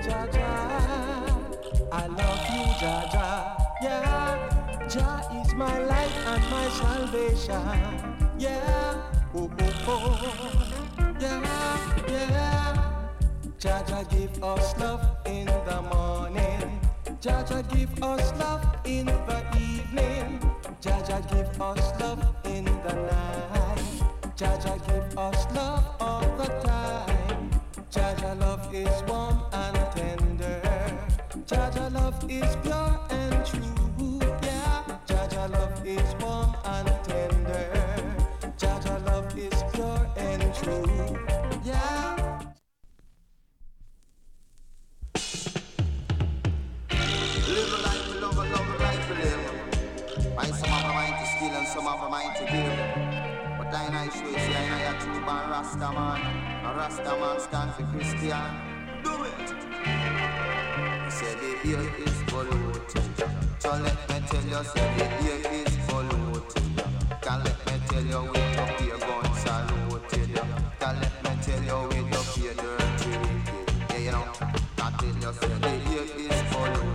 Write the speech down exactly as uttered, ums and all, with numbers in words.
Jah Jah, I love you, Jah Jah. Yeah, Jah is my light and my salvation. Yeah, oh oh oh. Yeah, yeah. Jah Jah give us love in the morning. Jah Jah give us love in the evening. Jah Jah give us love in the night. Jah Jah give us love all the time. Jah Jah love is warm and tender. Jah Jah love is pure and true. Yeah, Jah Jah love is warm and tender. Jah Jah love is pure and true. Yeah. Live a life to love, a love a life to live. Why some of a mind to steal and some of a mind to give. But I know show you, see I know you're true born Rasta man. A Rasta man stand for Christian. Do it! Say the earth is polluted. So let me tell you, say the earth is polluted. Can let me tell you, with up your guns saluted. Can let me tell you, with up your dirty wicked. Yeah, you know, can tell you, say the earth is polluted.